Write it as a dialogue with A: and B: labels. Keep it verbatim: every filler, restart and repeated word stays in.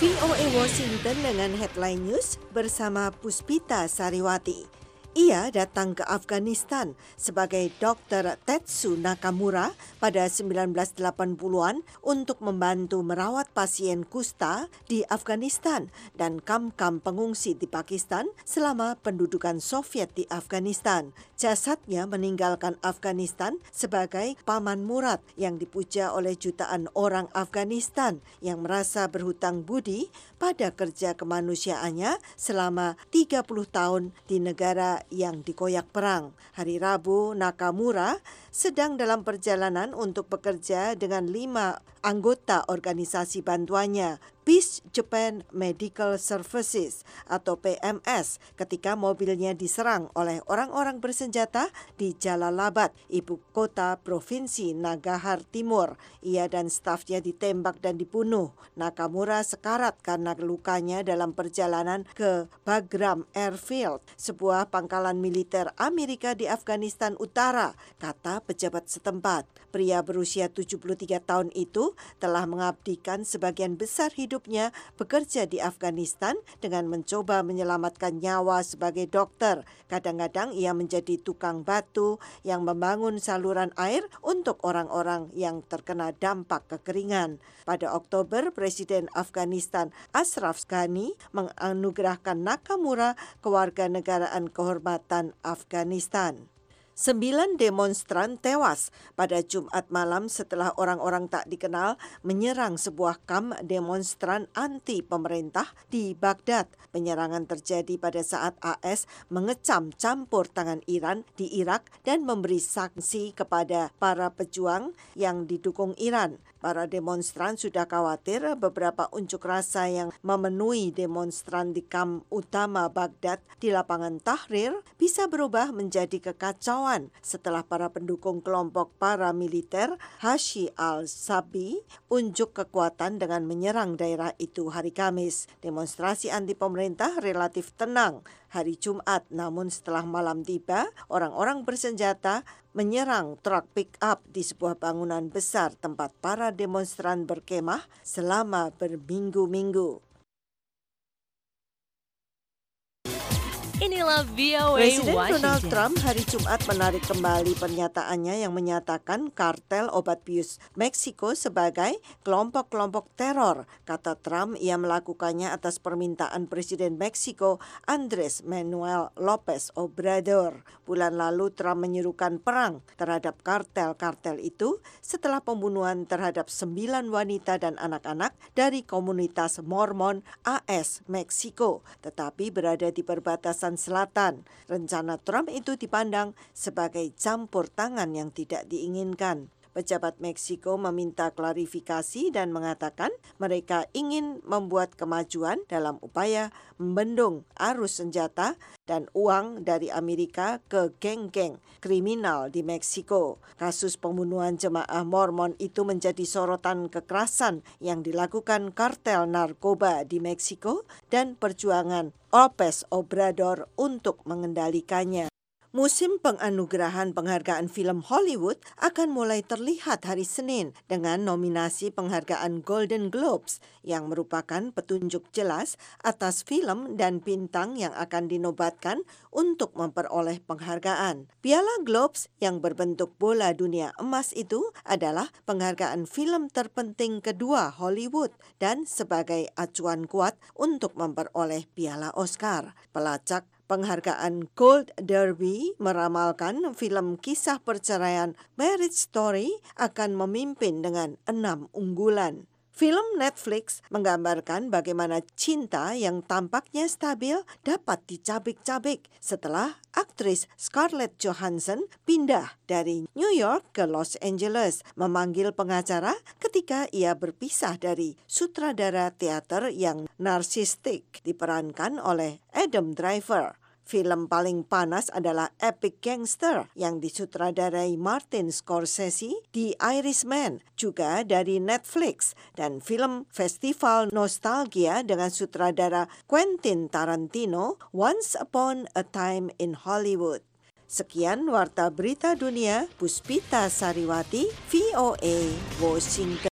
A: V O A Washington dengan headline news bersama Puspita Sariwati. Ia datang ke Afghanistan sebagai Dokter Tetsu Nakamura pada sembilan belas delapan puluhan untuk membantu merawat pasien kusta di Afghanistan dan kam-kam pengungsi di Pakistan selama pendudukan Soviet di Afghanistan. Jasadnya meninggalkan Afghanistan sebagai paman murad yang dipuja oleh jutaan orang Afghanistan yang merasa berhutang budi pada kerja kemanusiaannya selama tiga puluh tahun di negara yang dikoyak perang. Hari Rabu, Nakamura sedang dalam perjalanan untuk bekerja dengan lima anggota organisasi bantuannya, Peace Japan Medical Services atau P M S, ketika mobilnya diserang oleh orang-orang bersenjata di Jalalabad, ibu kota provinsi Nangarhar Timur. Ia dan stafnya ditembak dan dibunuh. Nakamura sekarat karena lukanya dalam perjalanan ke Bagram Airfield, sebuah pangkalan militer Amerika di Afghanistan Utara, kata pejabat setempat. Pria berusia tujuh puluh tiga tahun itu telah mengabdikan sebagian besar hidupnya bekerja di Afghanistan dengan mencoba menyelamatkan nyawa sebagai dokter. Kadang-kadang ia menjadi tukang batu yang membangun saluran air untuk orang-orang yang terkena dampak kekeringan. Pada Oktober, Presiden Afghanistan Ashraf Ghani menganugerahkan Nakamura kewarganegaraan kehormatan Afghanistan. Sembilan demonstran tewas pada Jumat malam setelah orang-orang tak dikenal menyerang sebuah kamp demonstran anti pemerintah di Baghdad. Penyerangan terjadi pada saat A S mengecam campur tangan Iran di Irak dan memberi sanksi kepada para pejuang yang didukung Iran. Para demonstran sudah khawatir beberapa unjuk rasa yang memenuhi demonstran di kamp utama Baghdad di lapangan Tahrir bisa berubah menjadi kekacauan setelah para pendukung kelompok paramiliter Hashi al-Shabi unjuk kekuatan dengan menyerang daerah itu hari Kamis. Demonstrasi anti pemerintah relatif tenang hari Jumat, namun setelah malam tiba, orang-orang bersenjata menyerang truk pick-up di sebuah bangunan besar tempat para demonstran berkemah selama berminggu-minggu.
B: Inilah V O A
A: Presiden
B: Washington.
A: Donald Trump hari Jumat menarik kembali pernyataannya yang menyatakan kartel obat bius Meksiko sebagai kelompok-kelompok teror. Kata Trump, ia melakukannya atas permintaan Presiden Meksiko Andrés Manuel López Obrador. Bulan lalu Trump menyerukan perang terhadap kartel-kartel itu setelah pembunuhan terhadap sembilan wanita dan anak-anak dari komunitas Mormon A S Meksiko, tetapi berada di perbatasan selatan. Rencana Trump itu dipandang sebagai campur tangan yang tidak diinginkan. Pejabat Meksiko meminta klarifikasi dan mengatakan mereka ingin membuat kemajuan dalam upaya membendung arus senjata dan uang dari Amerika ke geng-geng kriminal di Meksiko. Kasus pembunuhan jemaah Mormon itu menjadi sorotan kekerasan yang dilakukan kartel narkoba di Meksiko dan perjuangan López Obrador untuk mengendalikannya. Musim penganugerahan penghargaan film Hollywood akan mulai terlihat hari Senin dengan nominasi penghargaan Golden Globes yang merupakan petunjuk jelas atas film dan bintang yang akan dinobatkan untuk memperoleh penghargaan. Piala Globes yang berbentuk bola dunia emas itu adalah penghargaan film terpenting kedua Hollywood dan sebagai acuan kuat untuk memperoleh piala Oscar. Pelacak penghargaan Gold Derby meramalkan film kisah perceraian Marriage Story akan memimpin dengan enam unggulan. Film Netflix menggambarkan bagaimana cinta yang tampaknya stabil dapat dicabik-cabik setelah aktris Scarlett Johansson pindah dari New York ke Los Angeles memanggil pengacara ketika ia berpisah dari sutradara teater yang narsistik diperankan oleh Adam Driver. Film paling panas adalah Epic Gangster yang disutradarai Martin Scorsese, The Irishman, juga dari Netflix, dan film festival nostalgia dengan sutradara Quentin Tarantino, Once Upon a Time in Hollywood. Sekian Warta Berita Dunia, Puspita Sariwati, V O A, Washington.